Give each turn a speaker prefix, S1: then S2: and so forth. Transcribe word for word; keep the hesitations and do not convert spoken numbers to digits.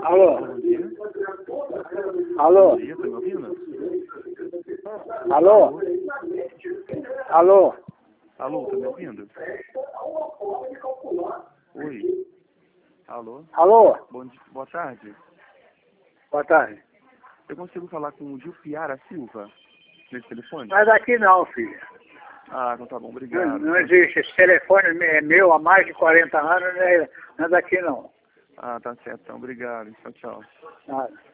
S1: Alô?
S2: Bom dia.
S1: Alô?
S2: Bom dia, tá me ouvindo?
S1: Alô? Alô?
S2: Alô, tá me ouvindo? Oi. Alô?
S1: Alô?
S2: Bom dia, boa tarde.
S1: Boa tarde.
S2: Eu consigo falar com o Gil Piara Silva nesse telefone?
S1: Mas aqui não, filho.
S2: Ah, então tá bom,
S1: Não,
S2: obrigado.
S1: não existe. Esse telefone é meu há mais de quarenta anos, não é, não é daqui não.
S2: Ah, tá certo, então obrigado. Tchau, tchau.
S1: Nada.